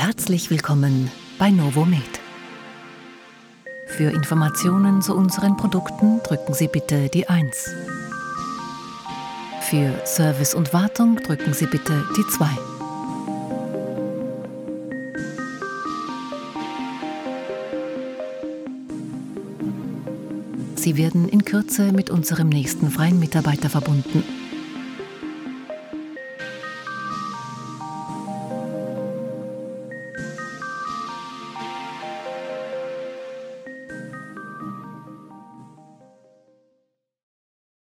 Herzlich willkommen bei Novomed. Für Informationen zu unseren Produkten drücken Sie bitte die 1. Für Service und Wartung drücken Sie bitte die 2. Sie werden in Kürze mit unserem nächsten freien Mitarbeiter verbunden.